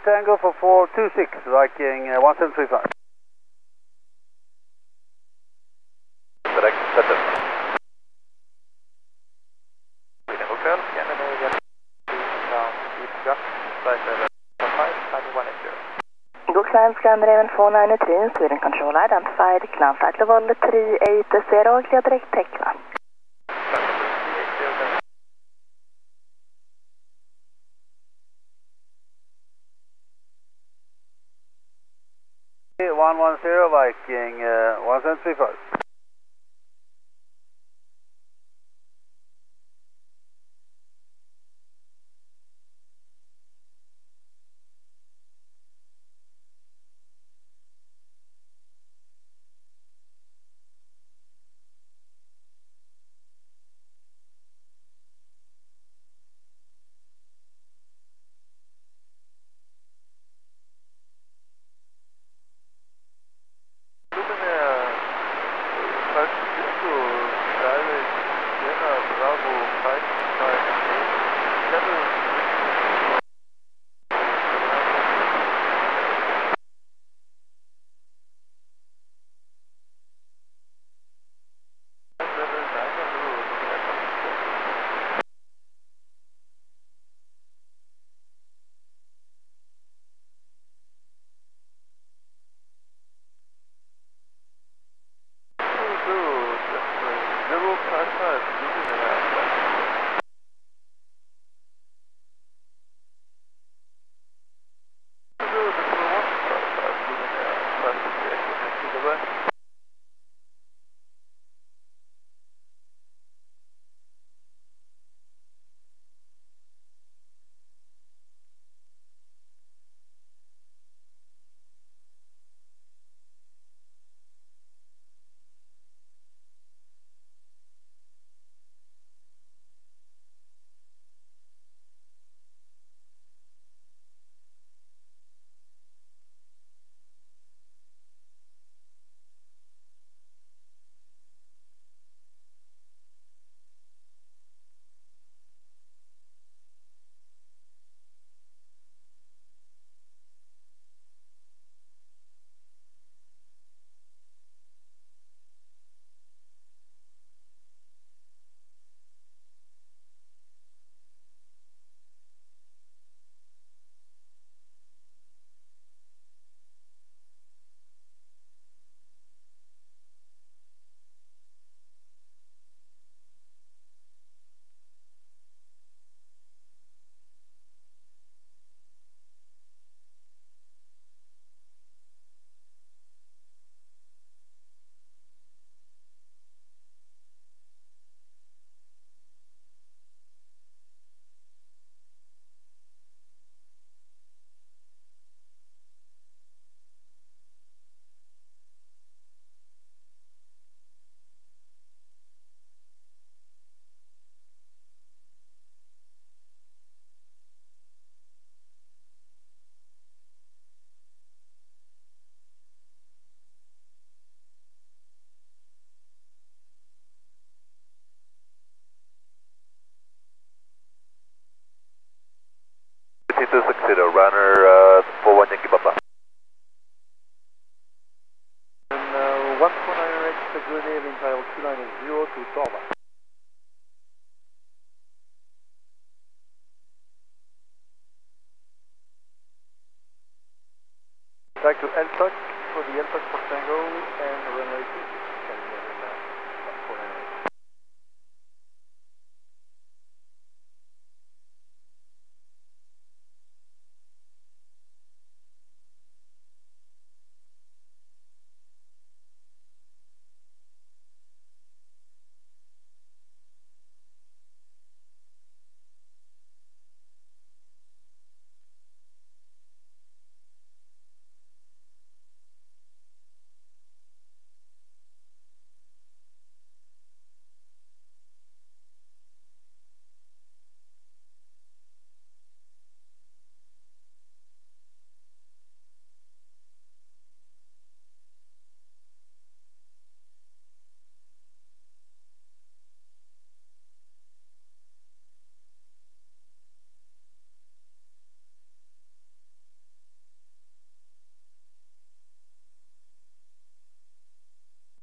Tango for 426, Viking 1735. Direkt, sätter. Sweden Hotel, Scandinavian, Eastgap, flight level 5, 180. Go climb Scandinavian 493, Sweden Control identified, climb flight level 380, clear direct Tekla. One 110 Viking 1735.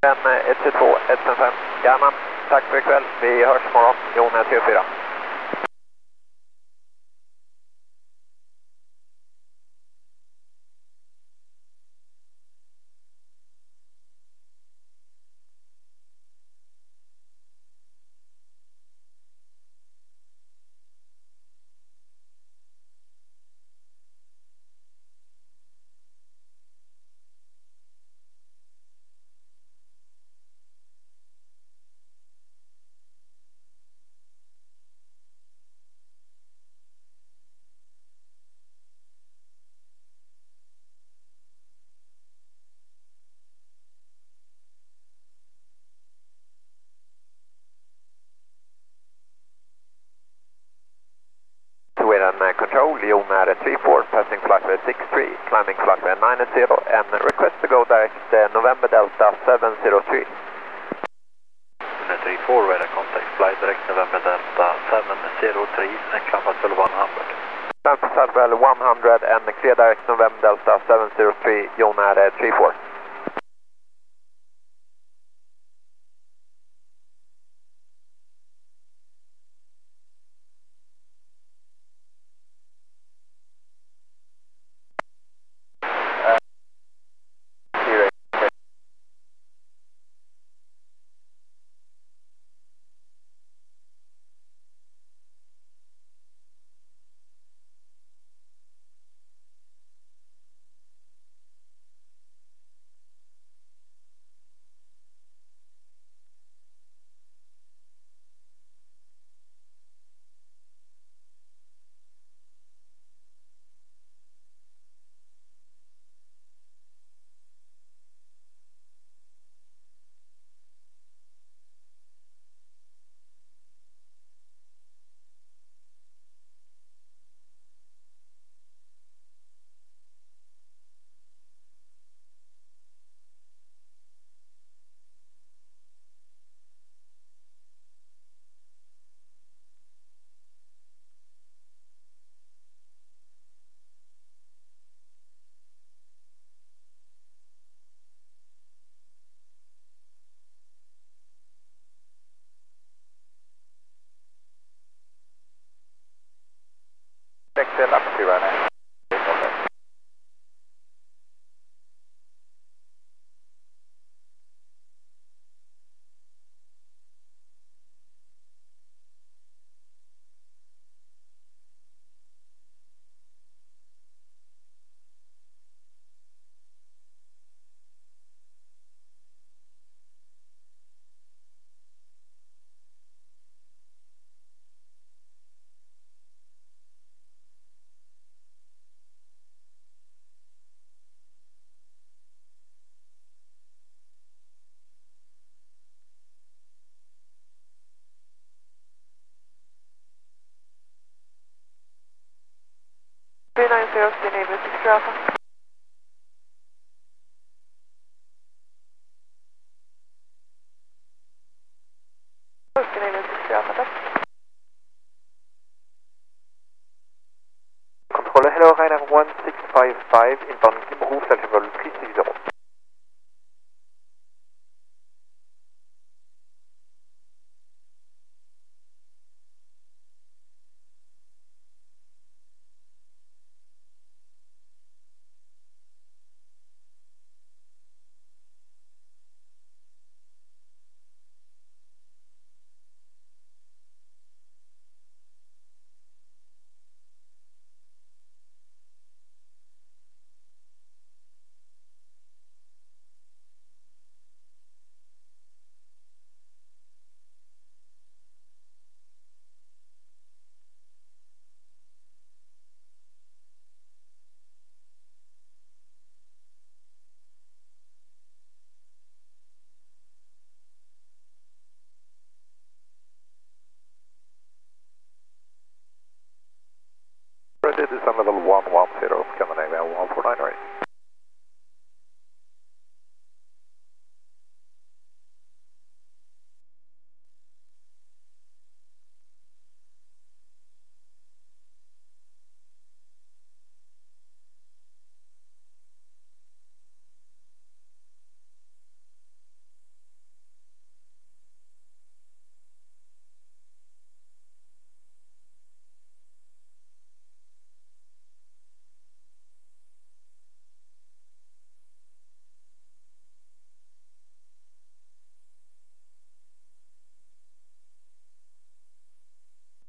122 155. Jajamän, tack för ikväll. Vi hörs imorgon. Jon 34. Sweden Control, Jon 34, passing flightway 63, climbing flightway 90, and request to go direct November Delta 703. 34, radar contact, flight direct November Delta 703, and climb at level 100. Climb to level 100 and clear direct November Delta 703, Jon 34. Excel up to run it. Controller, hello, Ryanair 1655, inbound Gimroof, level 360.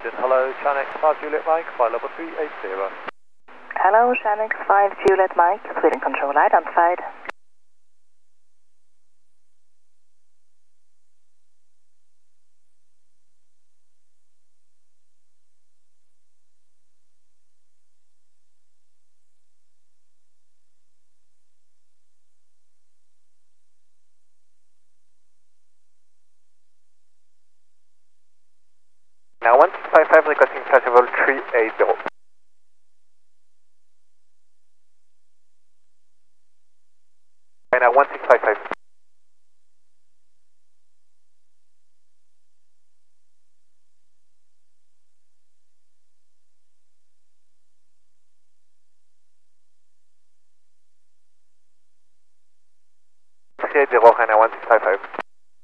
Hello, Chanex 5 Juliet Mike, flight level 380. Hello, Shanix 5 Juliet Mike, Sweden Control identified. Now 1655 requesting flight level 380. Now 1655. China 1655.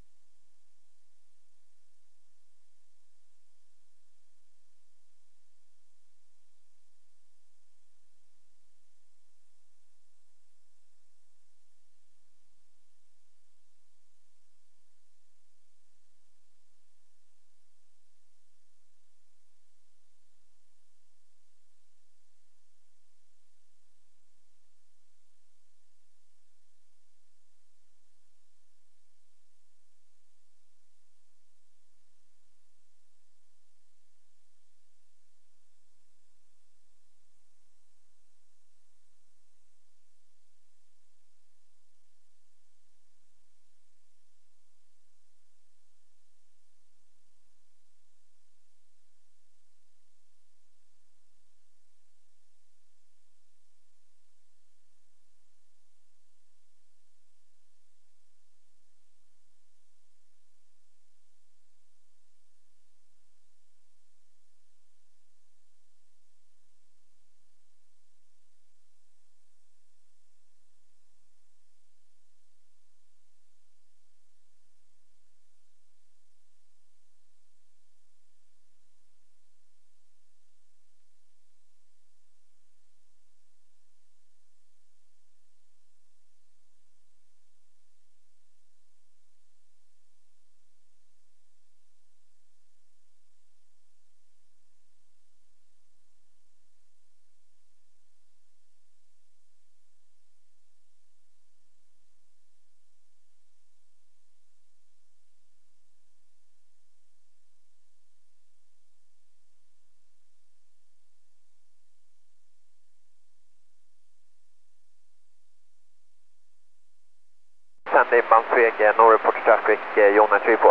Sandy Bansveg, no report to traffic, Jonna 34.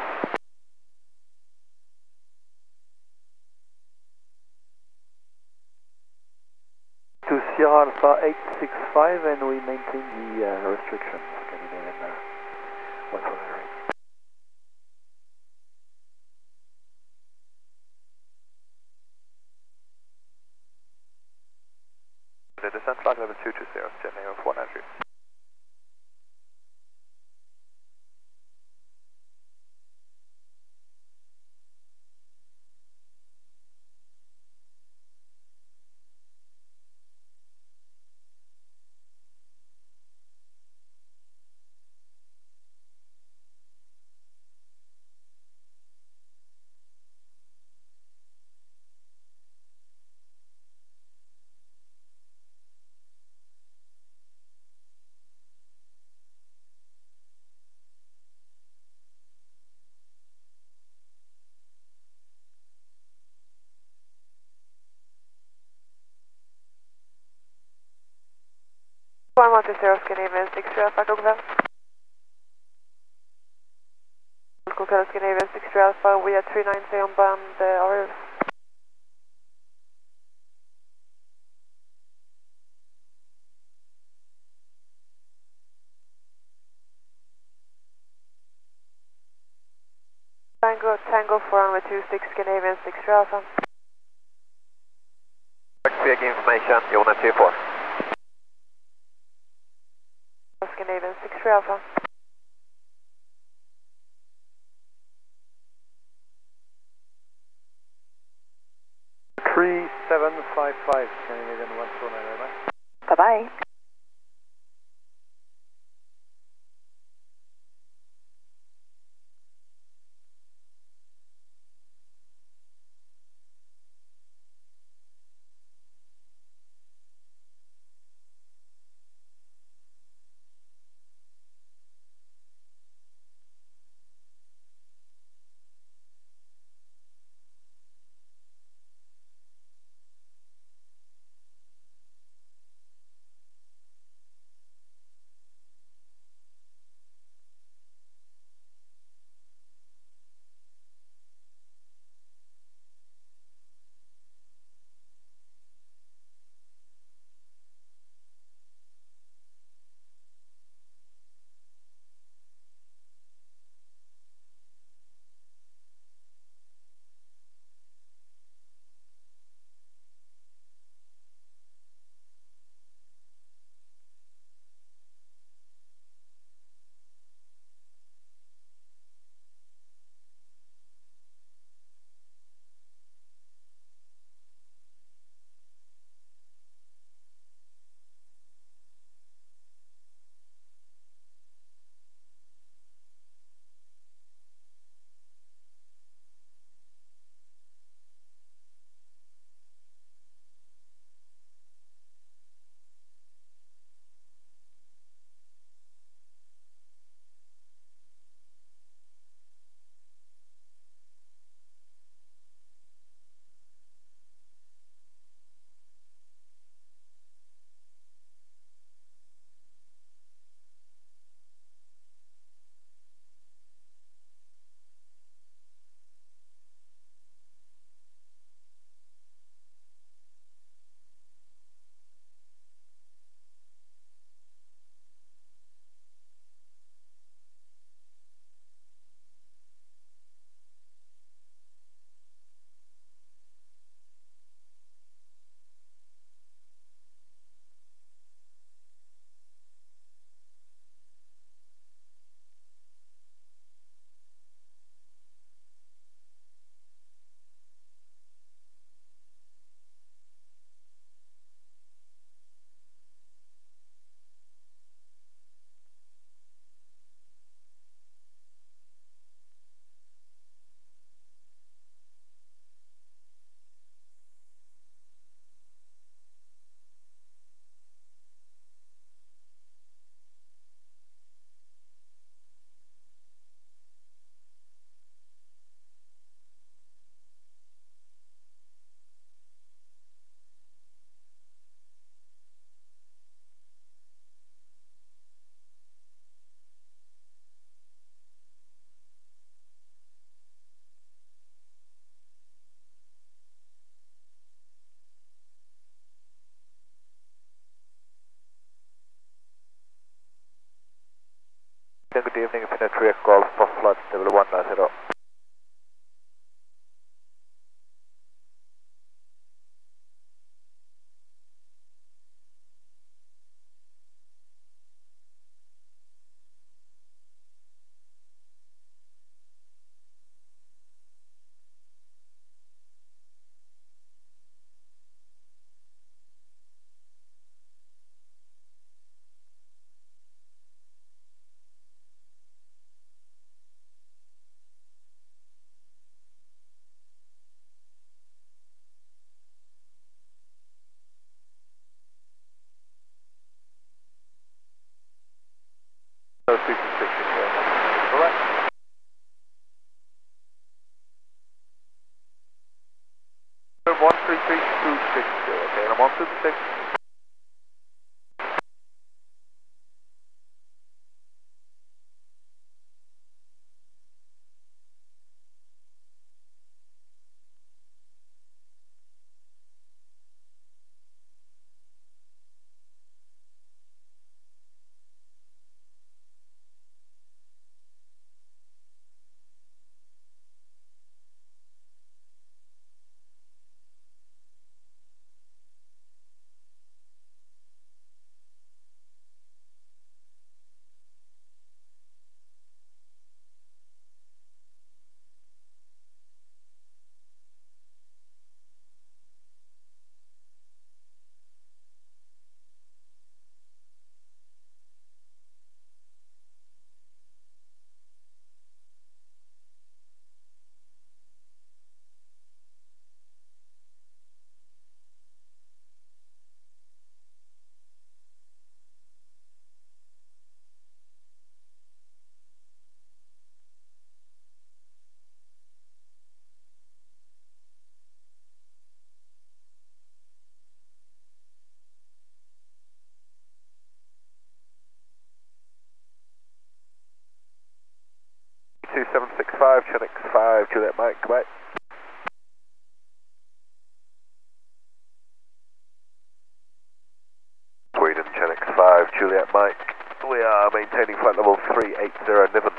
To Sierra Alpha 865 and we maintain the restriction. Scandinavian 149. The descent flight level 220, Jenny of 193. Scandinavian 6 Alpha, go ahead. Scandinavian 6 Alpha, we are 390 on band, RF. Tango 426 Scandinavian 6 Alpha. Big information, Jonna 34. Scandinavian 6 Alpha. Three 755 Scandinavian 149. Bye-bye. 133.260, okay, I'm on 266. Chenix 5, Juliet Mike, goodbye. Sweden, Chenix 5, Juliet Mike. We are maintaining flight level 380 Niven.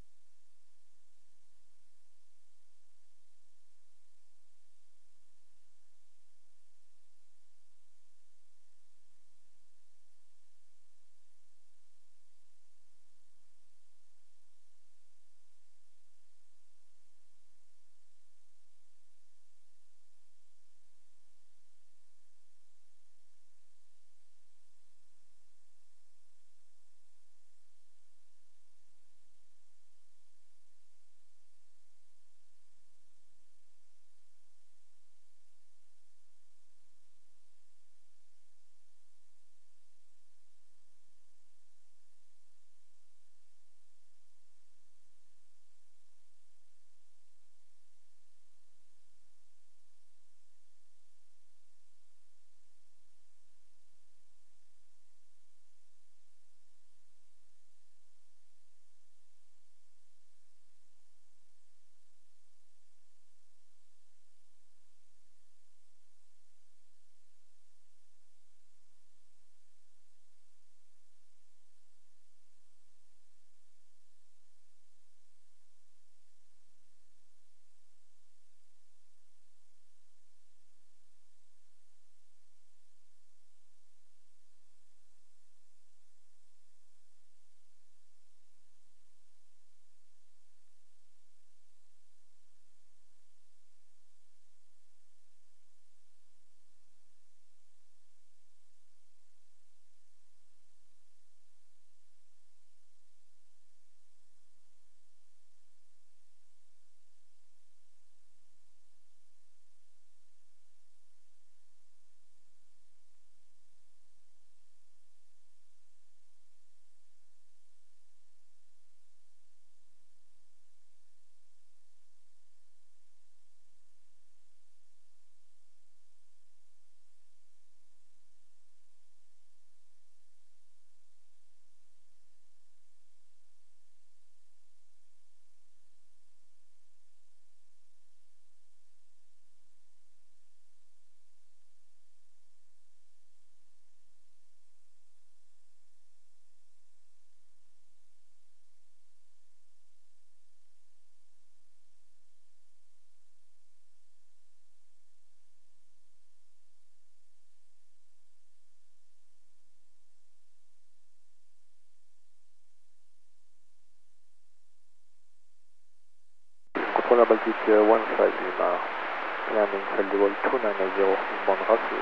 Controller Baltic 15 Lima, landing flight level 290, inbound RACU.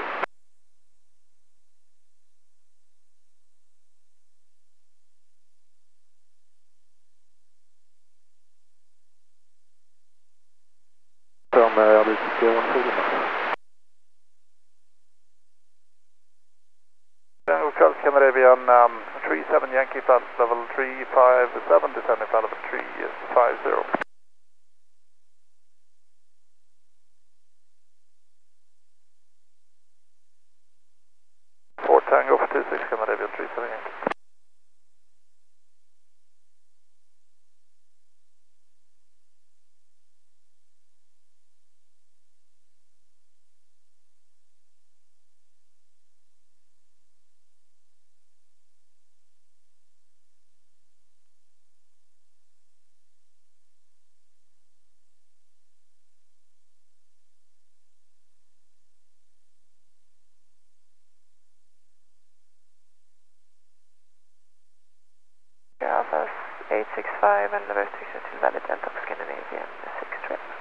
Turn RDTK 15 Lima. Charles Scandinavian 37 Yankee flight level 357, descending flight level 350. 5 and level restriction till valid Delta of Scandinavian 6 trip.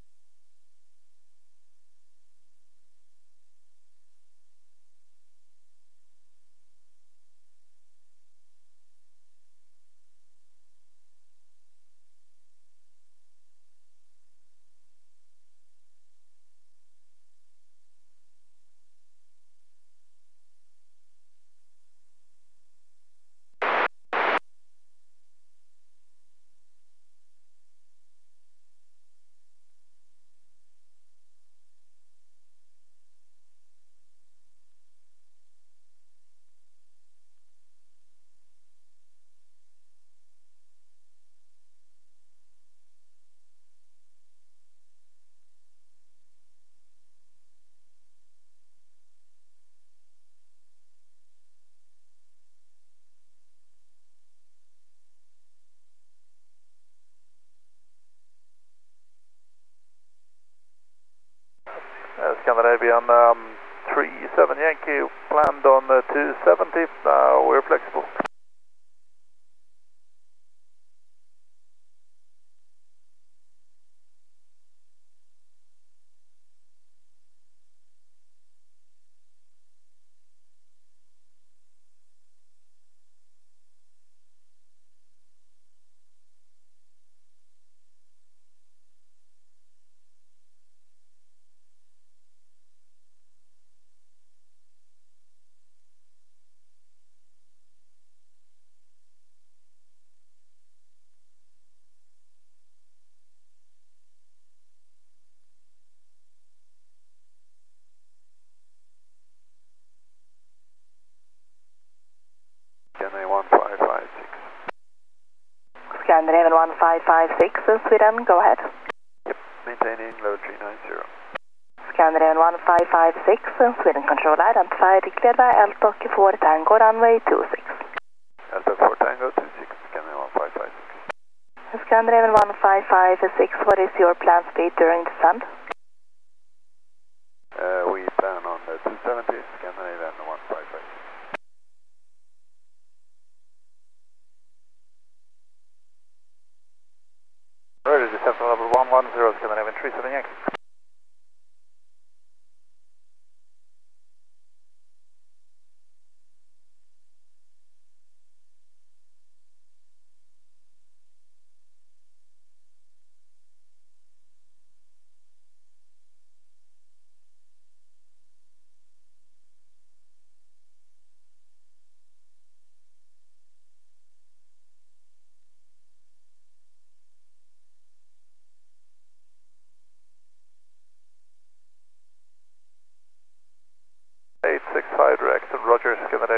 Scandinavian 37 Yankee, planned on 270, we're flexible. Scandinavian 1556, Sweden, go ahead. Maintaining load 390. Scandinavian 1556, Sweden control identified, cleared by LTOC 4 Tango, runway 26. LTOC 4 Tango 26, Scandinavian 1556. Scandinavian 1556, what is your planned speed during descent? We plan on 270, Scandinavian 1556. Roger, descent level 110, Scandinavian 37 Yankee. Direct, Roger, Scandinavian